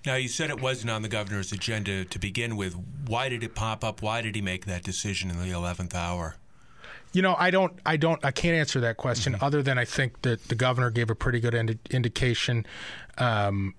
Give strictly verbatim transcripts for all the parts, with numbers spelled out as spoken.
Now, you said it wasn't on the governor's agenda to begin with. Why did it pop up? Why did he make that decision in the eleventh hour? You know, I don't, I don't, I can't answer that question mm-hmm. other than I think that the governor gave a pretty good indi- indication um,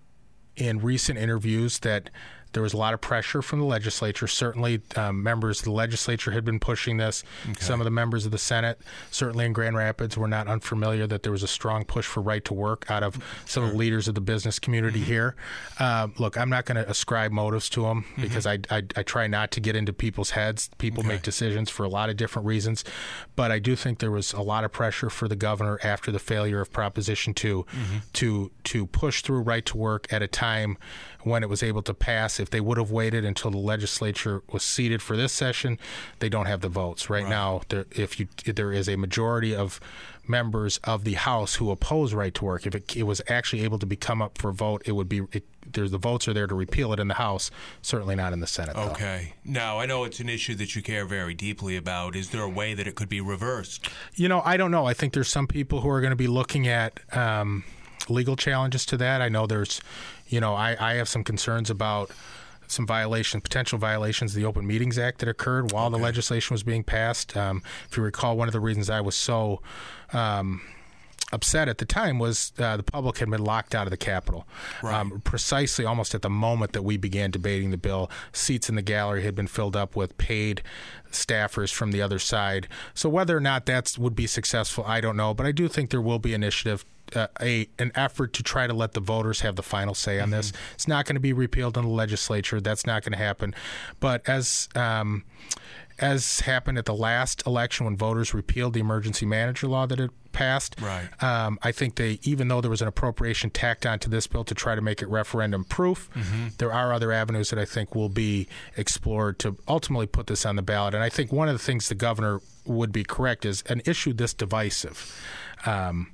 in recent interviews that there was a lot of pressure from the legislature. Certainly, um, members of the legislature had been pushing this. Okay. Some of the members of the Senate, certainly in Grand Rapids, were not unfamiliar that there was a strong push for right to work out of some sure. of the leaders of the business community mm-hmm. here. Uh, look, I'm not going to ascribe motives to them mm-hmm. because I, I I try not to get into people's heads. People okay. make decisions for a lot of different reasons. But I do think there was a lot of pressure for the governor after the failure of Proposition two mm-hmm. to to push through right to work at a time when it was able to pass. If they would have waited until the legislature was seated for this session, they don't have the votes. Right, right. now, there, if you if there is a majority of members of the House who oppose right to work. If it, it was actually able to become up for vote, it would be it, there's the votes are there to repeal it in the House, certainly not in the Senate. Okay. Though. Now, I know it's an issue that you care very deeply about. Is there a way that it could be reversed? You know, I don't know. I think there's some people who are going to be looking at um, legal challenges to that. I know there's, you know, I, I have some concerns about some violations, potential violations of the Open Meetings Act that occurred while okay. the legislation was being passed. Um, if you recall, one of the reasons I was so um, upset at the time was uh, the public had been locked out of the Capitol. Right. Um, precisely almost at the moment that we began debating the bill, seats in the gallery had been filled up with paid staffers from the other side. So whether or not that would be successful, I don't know. But I do think there will be initiative Uh, a an effort to try to let the voters have the final say on mm-hmm. this. It's not going to be repealed in the legislature. That's not going to happen. But as um, as happened at the last election when voters repealed the emergency manager law that had passed, right. um, I think they, even though there was an appropriation tacked onto this bill to try to make it referendum proof, mm-hmm. there are other avenues that I think will be explored to ultimately put this on the ballot. And I think one of the things the governor would be correct is an issue this divisive. Um,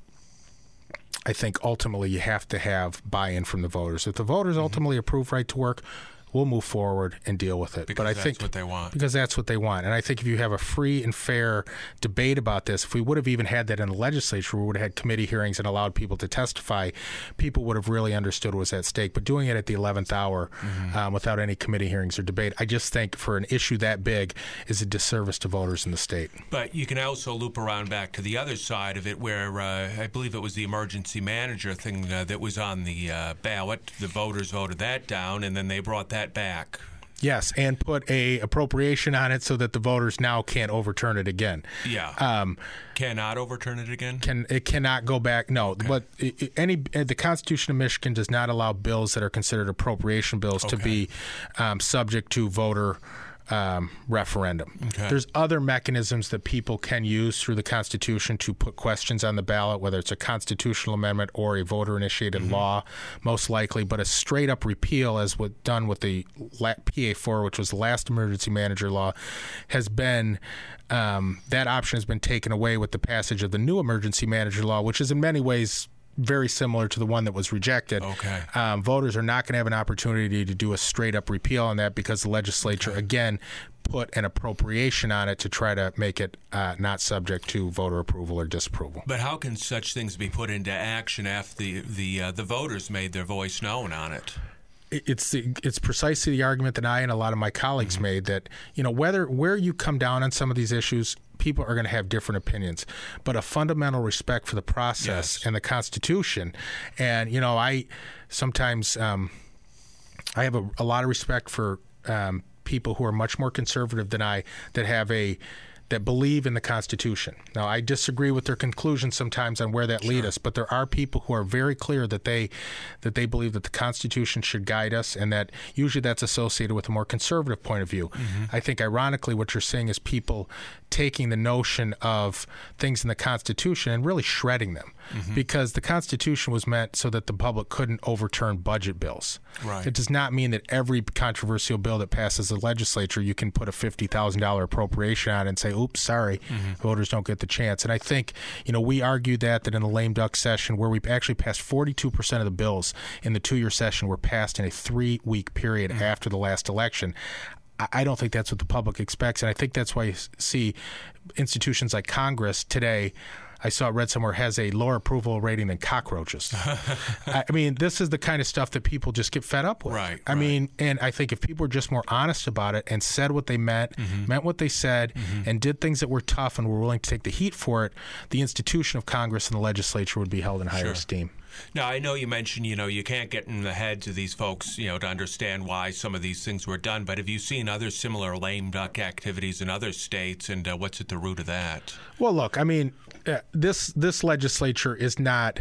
I think ultimately you have to have buy-in from the voters. If the voters mm-hmm. ultimately approve right to work, we'll move forward and deal with it. Because but I that's think, what they want. Because that's what they want. And I think if you have a free and fair debate about this, if we would have even had that in the legislature, we would have had committee hearings and allowed people to testify, people would have really understood what was at stake. But doing it at the eleventh hour mm-hmm. um, without any committee hearings or debate, I just think for an issue that big is a disservice to voters in the state. But you can also loop around back to the other side of it where uh, I believe it was the emergency manager thing uh, that was on the uh, ballot. The voters voted that down, and then they brought that back. Yes, and put a appropriation on it so that the voters now can't overturn it again. Yeah. Um, cannot overturn it again? Can It cannot go back. No, okay. but it, any the Constitution of Michigan does not allow bills that are considered appropriation bills okay. to be um, subject to voter Um, referendum. Okay. There's other mechanisms that people can use through the Constitution to put questions on the ballot, whether it's a constitutional amendment or a voter-initiated mm-hmm. law, most likely. But a straight-up repeal, as what done with the P A four, which was the last emergency manager law, has been um, that option has been taken away with the passage of the new emergency manager law, which is in many ways very similar to the one that was rejected. Okay. Um, voters are not going to have an opportunity to do a straight-up repeal on that because the legislature, okay. again, put an appropriation on it to try to make it uh, not subject to voter approval or disapproval. But how can such things be put into action after the the, uh, the voters made their voice known on it? It's the, it's precisely the argument that I and a lot of my colleagues mm-hmm. made that, you know, whether where you come down on some of these issues, people are going to have different opinions, but a fundamental respect for the process yes. and the Constitution. And, you know, I sometimes um, I have a, a lot of respect for um, people who are much more conservative than I that have a that believe in the Constitution. Now, I disagree with their conclusions sometimes on where that sure. lead us, but there are people who are very clear that they that they believe that the Constitution should guide us, and that usually that's associated with a more conservative point of view. Mm-hmm. I think, ironically, what you're seeing is people taking the notion of things in the Constitution and really shredding them, mm-hmm. because the Constitution was meant so that the public couldn't overturn budget bills. Right. It does not mean that every controversial bill that passes the legislature, you can put a fifty thousand dollars appropriation on and say, oops, sorry, mm-hmm. voters don't get the chance. And I think, you know, we argued that, that in the lame duck session where we actually passed forty-two percent of the bills in the two-year session were passed in a three-week period mm-hmm. after the last election. I don't think that's what the public expects, and I think that's why you see institutions like Congress today I saw it read somewhere, has a lower approval rating than cockroaches. I mean, this is the kind of stuff that people just get fed up with. Right. I right. mean, and I think if people were just more honest about it and said what they meant, mm-hmm. meant what they said, mm-hmm. and did things that were tough and were willing to take the heat for it, the institution of Congress and the legislature would be held in higher sure. esteem. Now, I know you mentioned, you know, you can't get in the heads of these folks, you know, to understand why some of these things were done, but have you seen other similar lame duck activities in other states, and uh, what's at the root of that? Well, look, I mean, uh, this this legislature is not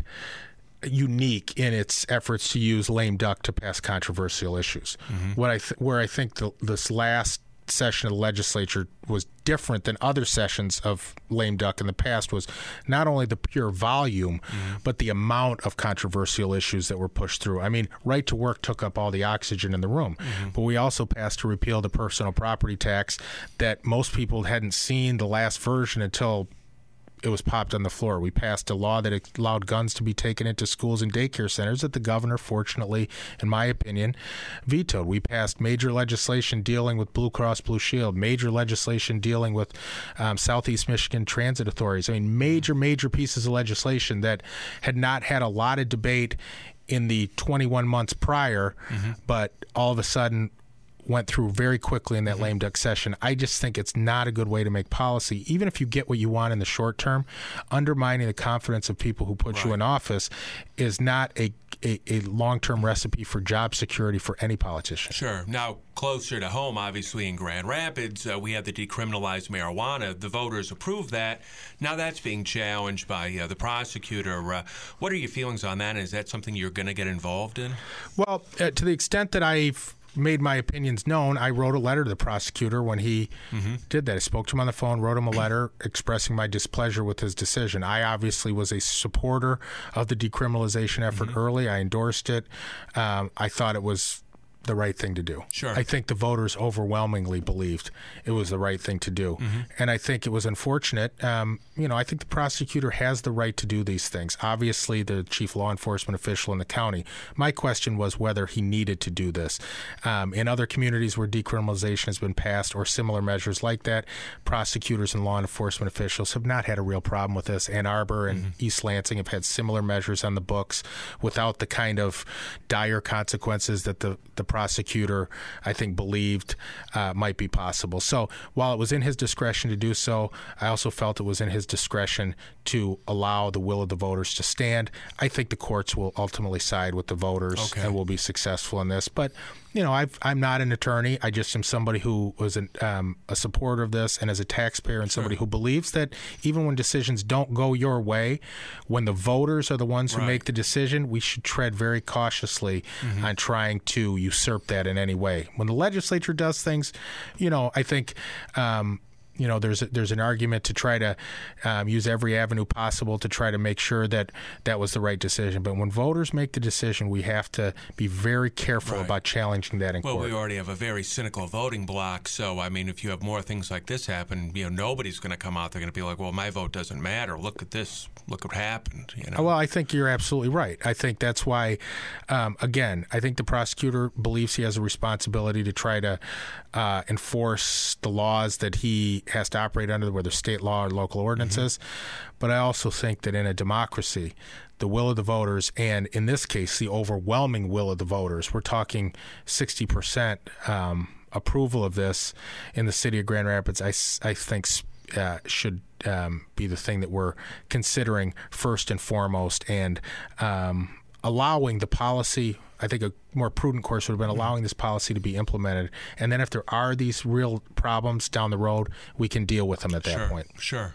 unique in its efforts to use lame duck to pass controversial issues. Mm-hmm. What I th- where I think the, this last session of the legislature was different than other sessions of lame duck in the past was not only the pure volume, mm-hmm. but the amount of controversial issues that were pushed through. I mean, right to work took up all the oxygen in the room, mm-hmm. but we also passed to repeal the personal property tax that most people hadn't seen the last version until it was popped on the floor. We passed a law that allowed guns to be taken into schools and daycare centers that the governor, fortunately, in my opinion, vetoed. We passed major legislation dealing with Blue Cross Blue Shield, major legislation dealing with um, Southeast Michigan transit authorities. I mean, major, major pieces of legislation that had not had a lot of debate in the twenty-one months prior, mm-hmm. but all of a sudden went through very quickly in that mm-hmm. lame duck session. I just think it's not a good way to make policy. Even if you get what you want in the short term, undermining the confidence of people who put right. you in office is not a, a, a long-term recipe for job security for any politician. Sure. Now, closer to home, obviously in Grand Rapids, uh, we had the decriminalized marijuana. The voters approved that. Now that's being challenged by uh, the prosecutor. Uh, what are your feelings on that? Is that something you're going to get involved in? Well, uh, to the extent that I've made my opinions known, I wrote a letter to the prosecutor when he mm-hmm. did that. I spoke to him on the phone, wrote him a letter expressing my displeasure with his decision. I obviously was a supporter of the decriminalization effort mm-hmm. early. I endorsed it. Um, I thought it was the right thing to do. Sure. I think the voters overwhelmingly believed it was the right thing to do. Mm-hmm. And I think it was unfortunate. Um, you know, I think the prosecutor has the right to do these things. Obviously, the chief law enforcement official in the county. My question was whether he needed to do this. Um, in other communities where decriminalization has been passed or similar measures like that, prosecutors and law enforcement officials have not had a real problem with this. Ann Arbor and mm-hmm. East Lansing have had similar measures on the books without the kind of dire consequences that the, the prosecutor, I think, believed uh, might be possible. So while it was in his discretion to do so, I also felt it was in his discretion to allow the will of the voters to stand. I think the courts will ultimately side with the voters okay. and will be successful in this. But, you know, I've, I'm not an attorney. I just am somebody who was an, um, a supporter of this, and as a taxpayer and somebody sure. who believes that even when decisions don't go your way, when the voters are the ones who right. make the decision, we should tread very cautiously mm-hmm. on trying to usurp that in any way. When the legislature does things, you know, I think um, you know, there's a, there's an argument to try to um, use every avenue possible to try to make sure that that was the right decision. But when voters make the decision, we have to be very careful right. about challenging that in well, court. Well, we already have a very cynical voting bloc, so, I mean, if you have more things like this happen, you know, nobody's going to come out. They're going to be like, well, my vote doesn't matter. Look at this. Look what happened. You know? Well, I think you're absolutely right. I think that's why, um, again, I think the prosecutor believes he has a responsibility to try to uh, enforce the laws that he has to operate under, whether state law or local ordinances. Mm-hmm. But I also think that in a democracy, the will of the voters, and in this case, the overwhelming will of the voters, we're talking sixty percent um, approval of this in the city of Grand Rapids, I, I think uh, should um, be the thing that we're considering first and foremost, and um, allowing the policy. I think a more prudent course would have been allowing this policy to be implemented. And then if there are these real problems down the road, we can deal with them at that sure, point. Sure.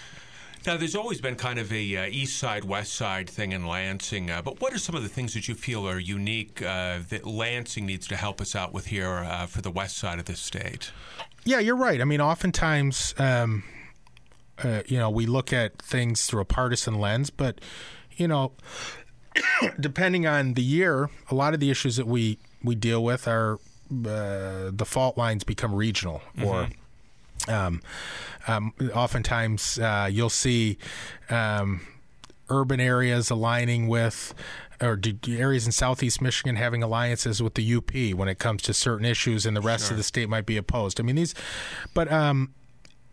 Now, there's always been kind of a uh, east side, west side thing in Lansing. Uh, but what are some of the things that you feel are unique uh, that Lansing needs to help us out with here uh, for the west side of the state? Yeah, you're right. I mean, oftentimes, um, uh, you know, we look at things through a partisan lens, but, you know, depending on the year, a lot of the issues that we, we deal with are uh, the fault lines become regional, or mm-hmm. um, um, oftentimes uh, you'll see um, urban areas aligning with, or areas in Southeast Michigan having alliances with the U P when it comes to certain issues, and the rest sure. of the state might be opposed. I mean, these, but um,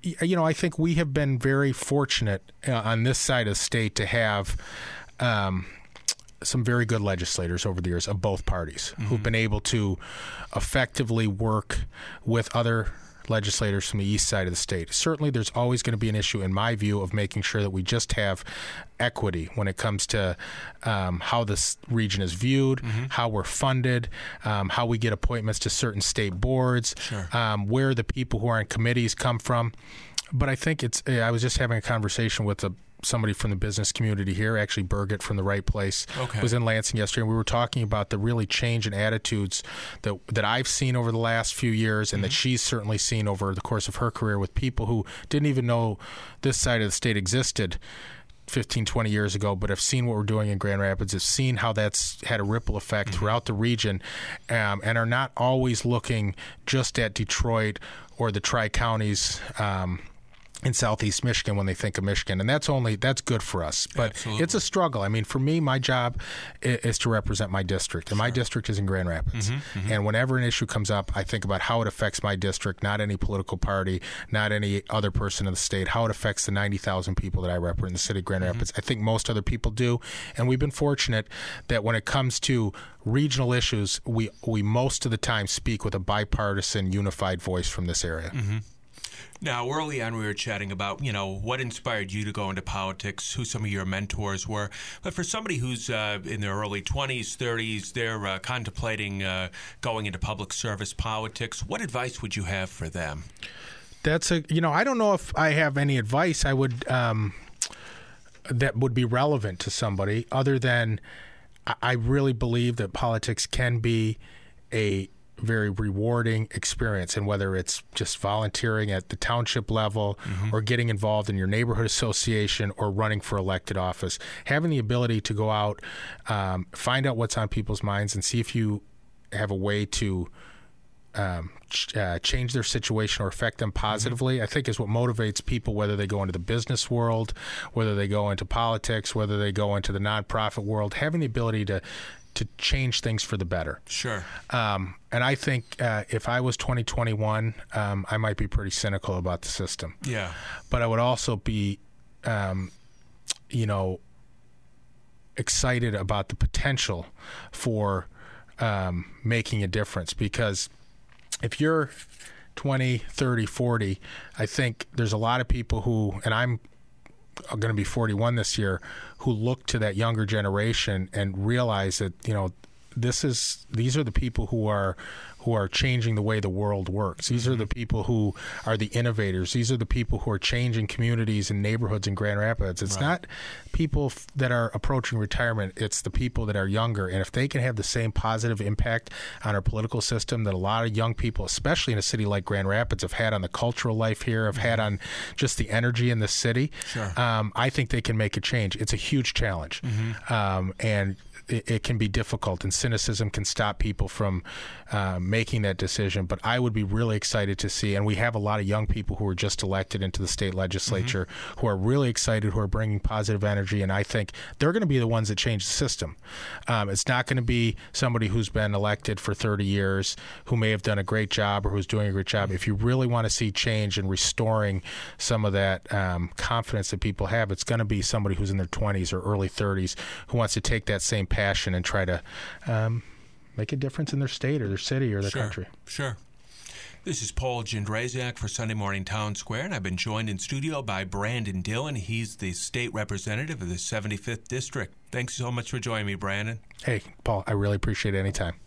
you know, I think we have been very fortunate uh, on this side of the state to have um, some very good legislators over the years of both parties mm-hmm. who've been able to effectively work with other legislators from the east side of the state. Certainly there's always going to be an issue, in my view, of making sure that we just have equity when it comes to um, how this region is viewed, mm-hmm. how we're funded, um, how we get appointments to certain state boards, sure. um, where the people who are on committees come from. But I think it's, I was just having a conversation with a somebody from the business community here, actually Birgit from the Right Place, okay. was in Lansing yesterday, and we were talking about the really change in attitudes that that I've seen over the last few years and mm-hmm. that she's certainly seen over the course of her career with people who didn't even know this side of the state existed fifteen, twenty years ago, but have seen what we're doing in Grand Rapids, have seen how that's had a ripple effect mm-hmm. throughout the region, um, and are not always looking just at Detroit or the Tri-Counties um in Southeast Michigan when they think of Michigan, and that's only that's good for us. But Absolutely. It's a struggle. I mean, for me, my job is, is to represent my district, and sure. my district is in Grand Rapids. Mm-hmm, mm-hmm. And whenever an issue comes up, I think about how it affects my district, not any political party, not any other person in the state, how it affects the ninety thousand people that I represent in the city of Grand mm-hmm. Rapids. I think most other people do, and we've been fortunate that when it comes to regional issues, we we most of the time speak with a bipartisan, unified voice from this area. Mm-hmm. Now, early on, we were chatting about, you know, what inspired you to go into politics, who some of your mentors were. But for somebody who's uh, in their early twenties, thirties, they're uh, contemplating uh, going into public service politics, what advice would you have for them? That's a, you know, I don't know if I have any advice I would, um, that would be relevant to somebody other than I really believe that politics can be a very rewarding experience, and whether it's just volunteering at the township level mm-hmm. or getting involved in your neighborhood association or running for elected office, having the ability to go out, um, find out what's on people's minds and see if you have a way to um, ch- uh, change their situation or affect them positively, mm-hmm. I think is what motivates people, whether they go into the business world, whether they go into politics, whether they go into the nonprofit world, having the ability to to change things for the better. Sure. Um, and I think uh, if I was twenty twenty-one, um, I might be pretty cynical about the system. Yeah. But I would also be, um, you know, excited about the potential for um, making a difference. Because if you're twenty, thirty, forty, I think there's a lot of people who, and I'm going to be forty-one this year, who look to that younger generation and realize that, you know, this is these are the people who are who are changing the way the world works. These are the people who are the innovators. These are the people who are changing communities and neighborhoods in Grand Rapids. It's right. not people f- that are approaching retirement. It's the people that are younger. And if they can have the same positive impact on our political system that a lot of young people, especially in a city like Grand Rapids, have had on the cultural life here, have mm-hmm. had on just the energy in the city, sure. um, I think they can make a change. It's a huge challenge. Mm-hmm. Um, and it, it can be difficult, and cynicism can stop people from uh, making that decision. But I would be really excited to see, and we have a lot of young people who were just elected into the state legislature mm-hmm. who are really excited, who are bringing positive energy, and I think they're going to be the ones that change the system. Um, it's not going to be somebody who's been elected for thirty years who may have done a great job or who's doing a great job. If you really want to see change and restoring some of that um, confidence that people have, it's going to be somebody who's in their twenties or early thirties who wants to take that same passion and try to um, make a difference in their state or their city or their sure, country. Sure. This is Paul Jędrzejak for Sunday Morning Town Square, and I've been joined in studio by Brandon Dillon. He's the state representative of the seventy-fifth District. Thanks so much for joining me, Brandon. Hey, Paul, I really appreciate it anytime.